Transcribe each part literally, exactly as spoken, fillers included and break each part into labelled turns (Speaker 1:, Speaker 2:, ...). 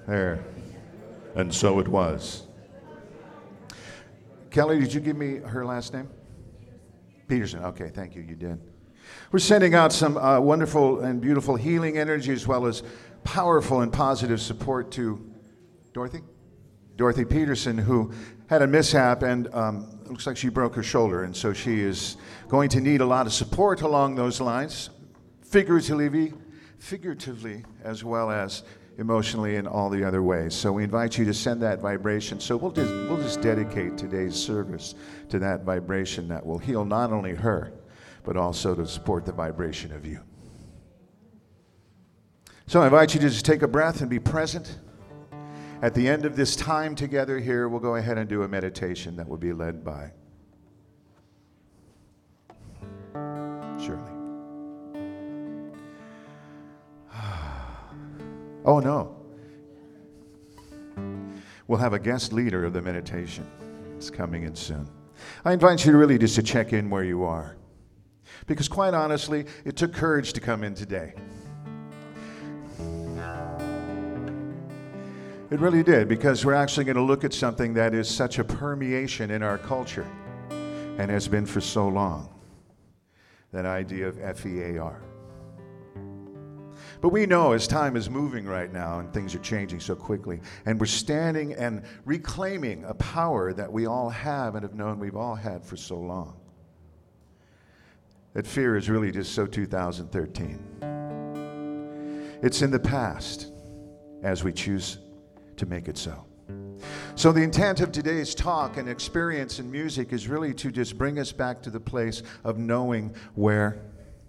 Speaker 1: There. And so it was. Kelly, did you give me her last name? Peterson. Okay, thank you. You did. We're sending out some uh, wonderful and beautiful healing energy as well as powerful and positive support to Dorothy? Dorothy Peterson, who had a mishap and um, looks like she broke her shoulder. And so she is going to need a lot of support along those lines, figuratively, figuratively as well as emotionally in all the other ways. So we invite you to send that vibration. So we'll just, we'll just dedicate today's service to that vibration that will heal not only her, but also to support the vibration of you. So I invite you to just take a breath and be present. At the end of this time together here, we'll go ahead and do a meditation that will be led by Shirley. Oh no. We'll have a guest leader of the meditation. It's coming in soon. I invite you to really just to check in where you are. Because quite honestly, it took courage to come in today. It really did, because we're actually going to look at something that is such a permeation in our culture and has been for so long. That idea of F E A R. But we know as time is moving right now and things are changing so quickly, and we're standing and reclaiming a power that we all have and have known we've all had for so long. That fear is really just so two thousand thirteen. It's in the past as we choose to make it so. So the intent of today's talk and experience in music is really to just bring us back to the place of knowing where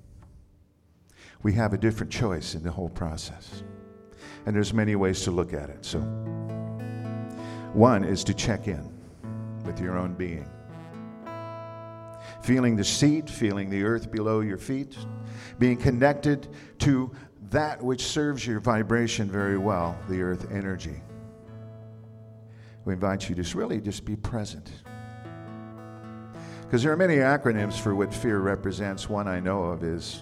Speaker 1: we have a different choice in the whole process. And there's many ways to look at it. So one is to check in with your own being. Feeling the seat, feeling the earth below your feet, being connected to that which serves your vibration very well, the earth energy. We invite you to just really just be present. Because there are many acronyms for what fear represents. One I know of is,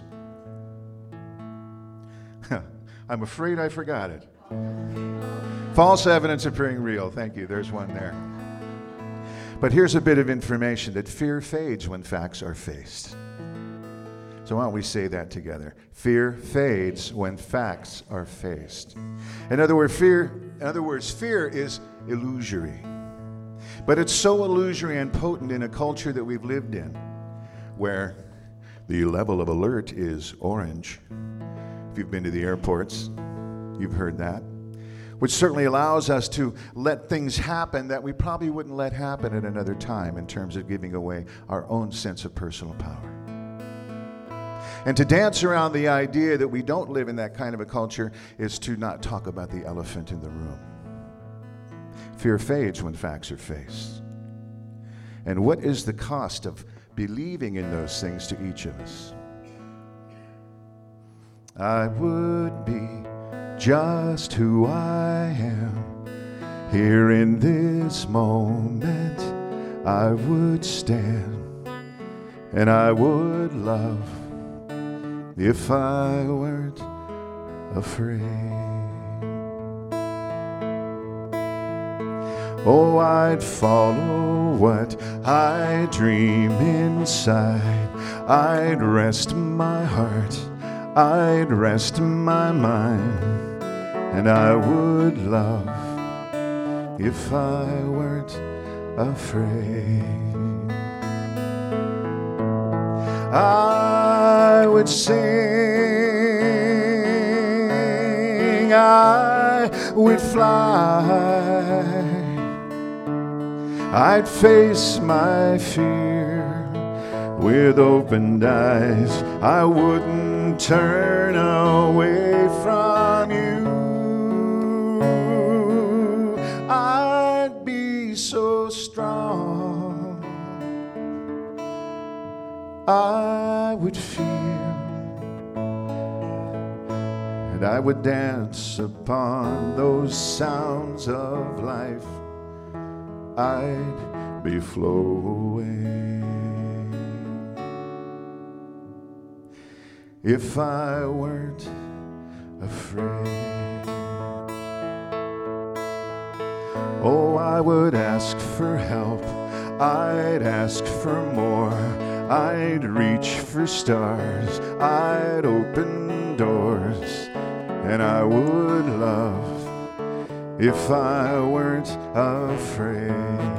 Speaker 1: I'm afraid I forgot it. False evidence appearing real. Thank you. There's one there. But here's a bit of information that fear fades when facts are faced. So why don't we say that together? Fear fades when facts are faced. In other words, fear, in other words, fear is illusory. But it's so illusory and potent in a culture that we've lived in, where the level of alert is orange. If you've been to the airports, you've heard that. Which certainly allows us to let things happen that we probably wouldn't let happen at another time in terms of giving away our own sense of personal power. And to dance around the idea that we don't live in that kind of a culture is to not talk about the elephant in the room. Fear fades when facts are faced. And what is the cost of believing in those things to each of us? I would be just who I am. Here in this moment, I would stand and I would love if I weren't afraid. Oh, I'd follow what I dream inside. I'd rest my heart, I'd rest my mind, and I would love if I weren't afraid. I would sing, I would fly, I'd face my fear with opened eyes. I wouldn't turn away from you. I'd be so strong. I would feel, and I would dance upon those sounds of life. I'd be flowing if I weren't afraid. I would ask for help. I'd ask for more. I'd reach for stars. I'd open doors. And I would love if I weren't afraid.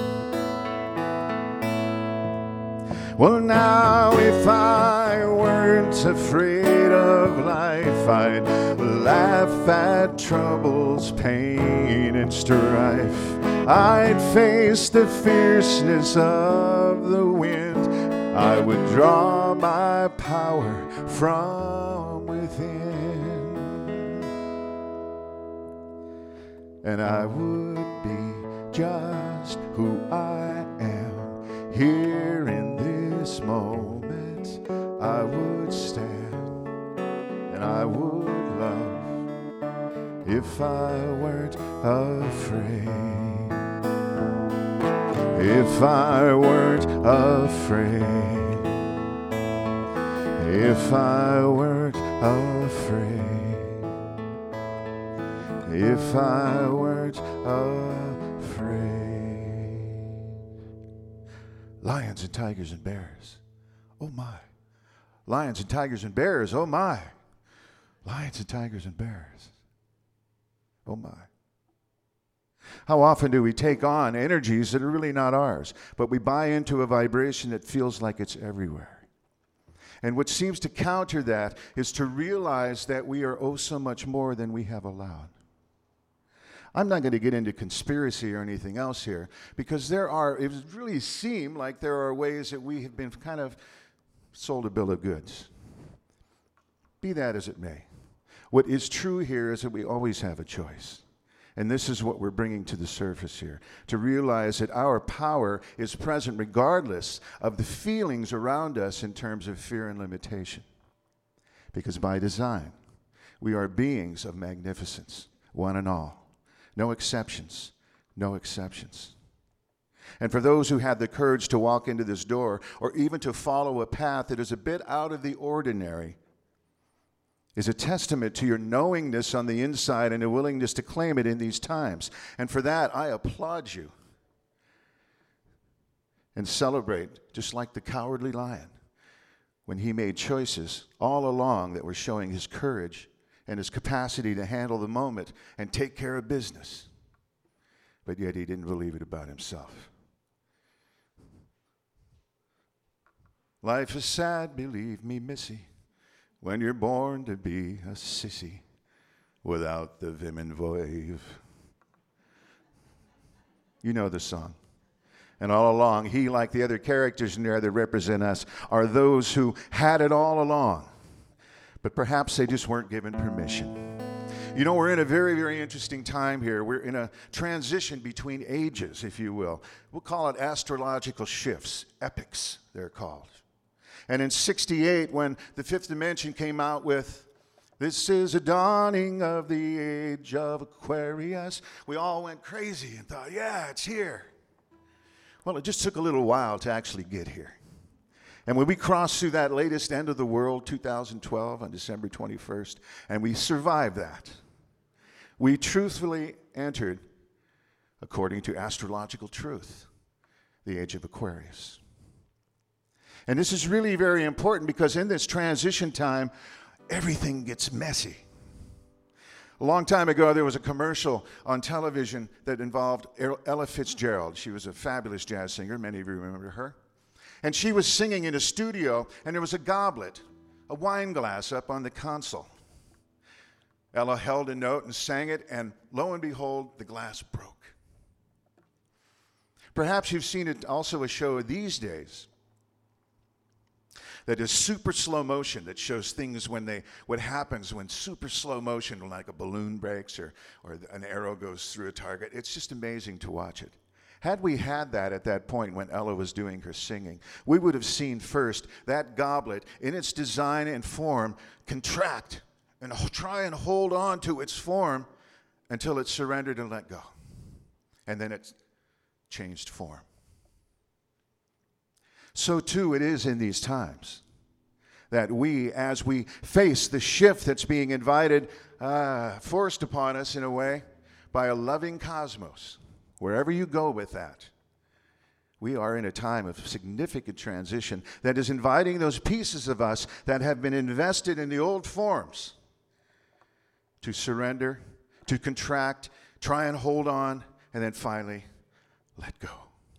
Speaker 1: Well, now if I weren't afraid of life, I'd laugh at troubles, pain, and strife. I'd face the fierceness of the wind. I would draw my power from within. And I would be just who I am here in this moment. I would stand and I would love if I weren't afraid. If I weren't afraid. If I weren't afraid. If I weren't afraid. Lions and tigers and bears. Oh my. Lions and tigers and bears. Oh my. Lions and tigers and bears. Oh my. How often do we take on energies that are really not ours, but we buy into a vibration that feels like it's everywhere? And what seems to counter that is to realize that we are oh so much more than we have allowed. I'm not going to get into conspiracy or anything else here, because there are, it really seems like there are ways that we have been kind of sold a bill of goods. Be that as it may. What is true here is that we always have a choice. And this is what we're bringing to the surface here, to realize that our power is present regardless of the feelings around us in terms of fear and limitation. Because by design, we are beings of magnificence, one and all. No exceptions, no exceptions. And for those who have the courage to walk into this door, or even to follow a path that is a bit out of the ordinary, is a testament to your knowingness on the inside and a willingness to claim it in these times. And for that, I applaud you and celebrate, just like the cowardly lion, when he made choices all along that were showing his courage and his capacity to handle the moment and take care of business. But yet he didn't believe it about himself. Life is sad, believe me, Missy, when you're born to be a sissy without the vim and voive. You know the song. And all along, he, like the other characters in there that represent us, are those who had it all along. But perhaps they just weren't given permission. You know, we're in a very, very interesting time here. We're in a transition between ages, if you will. We'll call it astrological shifts, epochs, they're called. And in sixty-eight, when the Fifth Dimension came out with, "This is a dawning of the age of Aquarius," we all went crazy and thought, yeah, it's here. Well, it just took a little while to actually get here. And when we crossed through that latest end of the world, two thousand twelve, on December twenty-first, and we survived that, we truthfully entered, according to astrological truth, the age of Aquarius. And this is really very important, because in this transition time, everything gets messy. A long time ago, there was a commercial on television that involved Ella Fitzgerald. She was a fabulous jazz singer. Many of you remember her. And she was singing in a studio, and there was a goblet, a wine glass up on the console. Ella held a note and sang it, and lo and behold, the glass broke. Perhaps you've seen it also a show these days that is super slow motion, that shows things when they, what happens when super slow motion, like a balloon breaks or, or an arrow goes through a target. It's just amazing to watch it. Had we had that at that point when Ella was doing her singing, we would have seen first that goblet in its design and form contract and try and hold on to its form until it surrendered and let go. And then it changed form. So too it is in these times that we, as we face the shift that's being invited, uh, forced upon us in a way by a loving cosmos, Wherever you go with that, we are in a time of significant transition that is inviting those pieces of us that have been invested in the old forms to surrender, to contract, try and hold on, and then finally let go.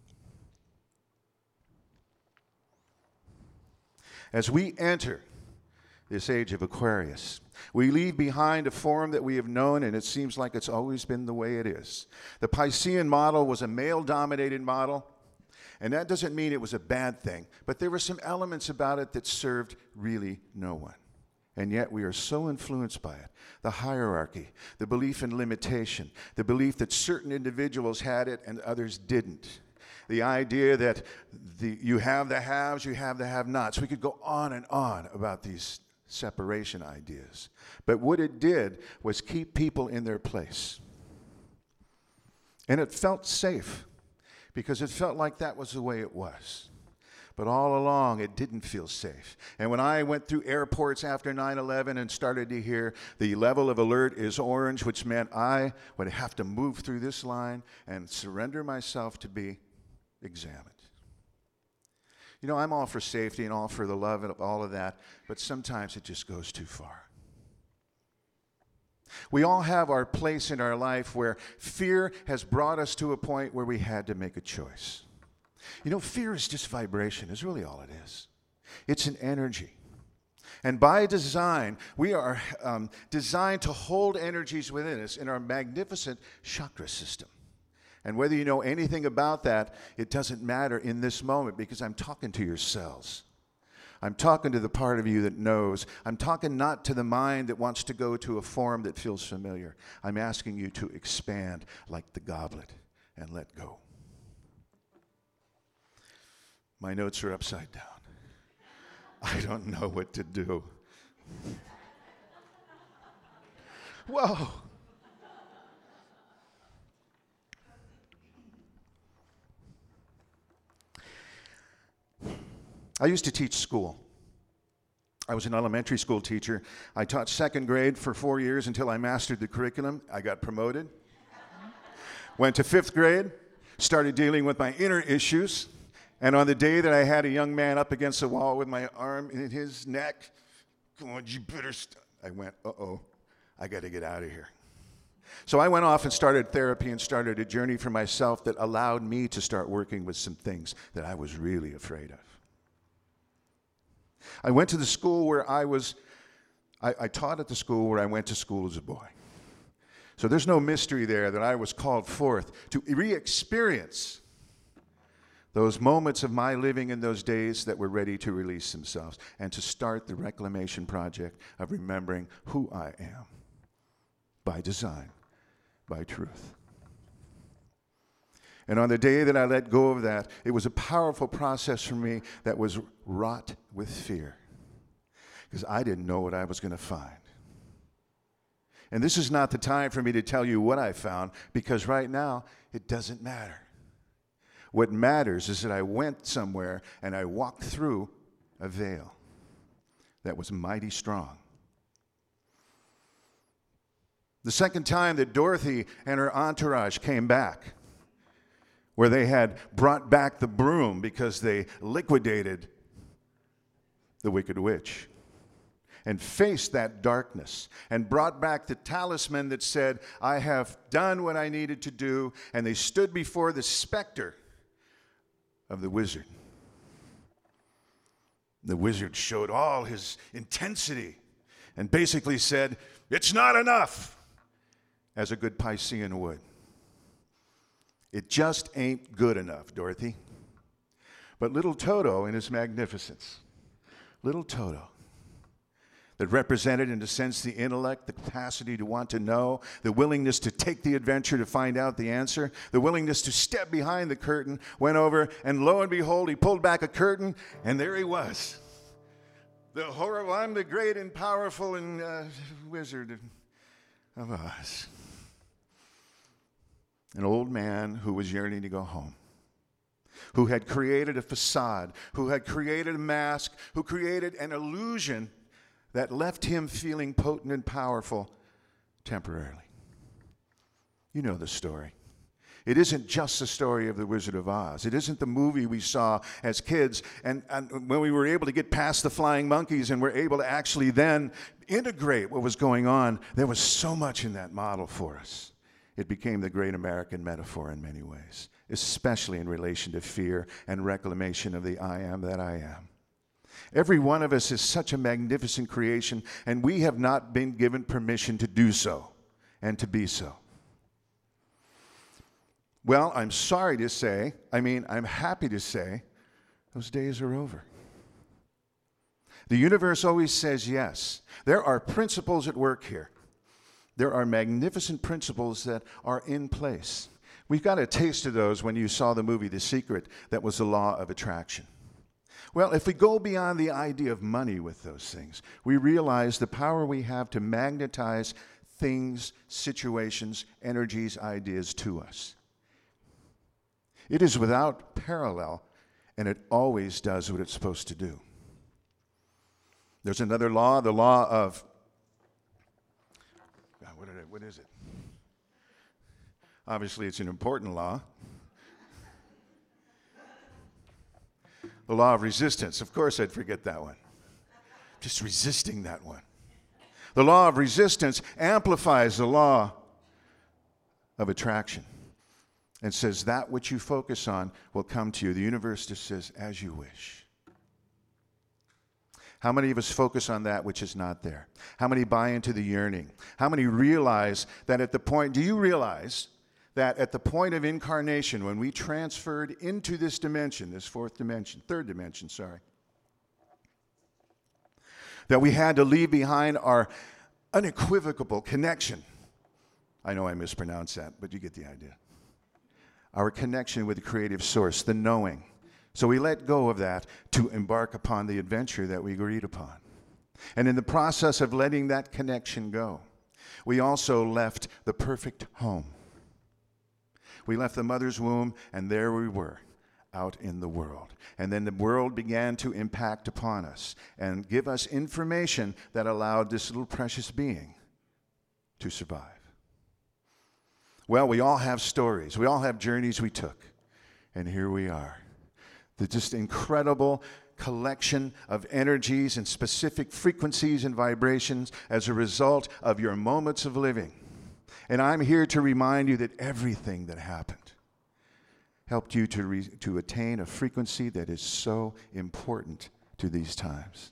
Speaker 1: As we enter this age of Aquarius, we leave behind a form that we have known, and it seems like it's always been the way it is. The Piscean model was a male-dominated model, and that doesn't mean it was a bad thing, but there were some elements about it that served really no one. And yet we are so influenced by it. The hierarchy, the belief in limitation, the belief that certain individuals had it and others didn't. The idea that the, you have the haves, you have the have-nots. We could go on and on about these separation ideas. But what it did was keep people in their place. And it felt safe because it felt like that was the way it was. But all along, it didn't feel safe. And when I went through airports after nine eleven and started to hear the level of alert is orange, which meant I would have to move through this line and surrender myself to be examined. You know, I'm all for safety and all for the love and all of that, but sometimes it just goes too far. We all have our place in our life where fear has brought us to a point where we had to make a choice. You know, fear is just vibration, is really all it is. It's an energy. And by design, we are um, designed to hold energies within us in our magnificent chakra system. And whether you know anything about that, it doesn't matter in this moment because I'm talking to your cells. I'm talking to the part of you that knows. I'm talking not to the mind that wants to go to a form that feels familiar. I'm asking you to expand like the goblet and let go. My notes are upside down. I don't know what to do. Whoa. I used to teach school. I was an elementary school teacher. I taught second grade for four years until I mastered the curriculum. I got promoted. Went to fifth grade, started dealing with my inner issues. And on the day that I had a young man up against the wall with my arm in his neck, come on, you better st-. I went, uh-oh, I got to get out of here. So I went off and started therapy and started a journey for myself that allowed me to start working with some things that I was really afraid of. I went to the school where I was, I, I taught at the school where I went to school as a boy. So there's no mystery there that I was called forth to re-experience those moments of my living in those days that were ready to release themselves and to start the reclamation project of remembering who I am by design, by truth. And on the day that I let go of that, it was a powerful process for me that was wrought with fear because I didn't know what I was going to find. And this is not the time for me to tell you what I found because right now it doesn't matter. What matters is that I went somewhere and I walked through a veil that was mighty strong. The second time that Dorothy and her entourage came back, where they had brought back the broom because they liquidated the Wicked Witch and faced that darkness and brought back the talisman that said, I have done what I needed to do, and they stood before the specter of the wizard. The wizard showed all his intensity and basically said, it's not enough, as a good Piscean would. It just ain't good enough, Dorothy. But little Toto in his magnificence, little Toto, that represented, in a sense, the intellect, the capacity to want to know, the willingness to take the adventure to find out the answer, the willingness to step behind the curtain, went over, and lo and behold, he pulled back a curtain, and there he was. The horrible, I'm the great and powerful and uh, wizard of Oz. An old man who was yearning to go home, who had created a facade, who had created a mask, who created an illusion that left him feeling potent and powerful temporarily. You know the story. It isn't just the story of the Wizard of Oz. It isn't the movie we saw as kids, and, and when we were able to get past the flying monkeys and were able to actually then integrate what was going on. There was so much in that model for us. It became the great American metaphor in many ways, especially in relation to fear and reclamation of the I am that I am. Every one of us is such a magnificent creation, and we have not been given permission to do so and to be so. Well, I'm sorry to say, I mean, I'm happy to say, those days are over. The universe always says yes. There are principles at work here. There are magnificent principles that are in place. We've got a taste of those when you saw the movie The Secret, that was the law of attraction. Well, if we go beyond the idea of money with those things, we realize the power we have to magnetize things, situations, energies, ideas to us. It is without parallel, and it always does what it's supposed to do. There's another law, the law of, what, did I, what is it? Obviously, it's an important law. The law of resistance. Of course, I'd forget that one. Just resisting that one. The law of resistance amplifies the law of attraction and says that which you focus on will come to you. The universe just says, as you wish. How many of us focus on that which is not there? How many buy into the yearning? How many realize that at the point, do you realize that at the point of incarnation, when we transferred into this dimension, this fourth dimension, third dimension, sorry, that we had to leave behind our unequivocal connection. I know I mispronounced that, but you get the idea. Our connection with the creative source, the knowing. So we let go of that to embark upon the adventure that we agreed upon. And in the process of letting that connection go, we also left the perfect home. We left the mother's womb, and there we were, out in the world. And then the world began to impact upon us and give us information that allowed this little precious being to survive. Well, we all have stories. We all have journeys we took. And here we are. The just incredible collection of energies and specific frequencies and vibrations as a result of your moments of living. And I'm here to remind you that everything that happened helped you to, re- to attain a frequency that is so important to these times.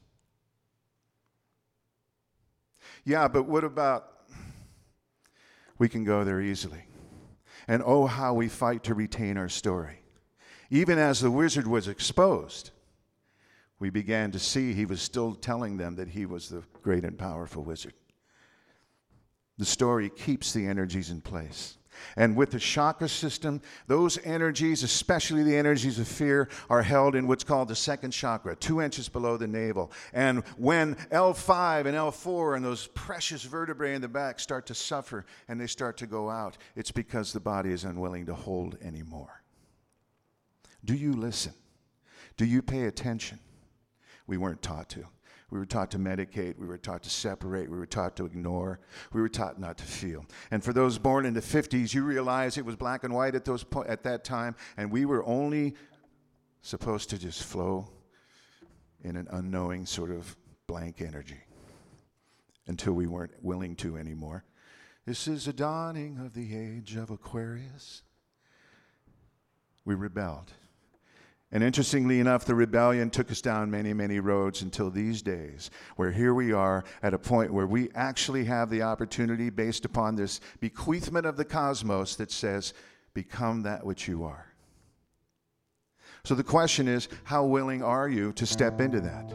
Speaker 1: Yeah, but what about, we can go there easily. And oh, how we fight to retain our story. Even as the wizard was exposed, we began to see he was still telling them that he was the great and powerful wizard. The story keeps the energies in place. And with the chakra system, those energies, especially the energies of fear, are held in what's called the second chakra, two inches below the navel. And when L five and L four and those precious vertebrae in the back start to suffer and they start to go out, it's because the body is unwilling to hold anymore. Do you listen? Do you pay attention? We weren't taught to. We were taught to medicate. We were taught to separate. We were taught to ignore. We were taught not to feel. And for those born in the fifties, you realize it was black and white at those po- at that time, and we were only supposed to just flow in an unknowing sort of blank energy until we weren't willing to anymore. This is the dawning of the age of Aquarius. We rebelled. And interestingly enough, the rebellion took us down many, many roads until these days, where here we are at a point where we actually have the opportunity, based upon this bequeathment of the cosmos that says, become that which you are. So the question is, how willing are you to step into that?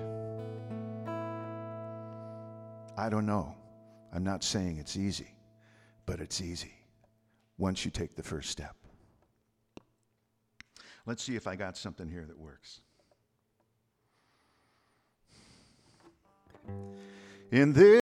Speaker 1: I don't know. I'm not saying it's easy, but it's easy once you take the first step. Let's see if I got something here that works. In this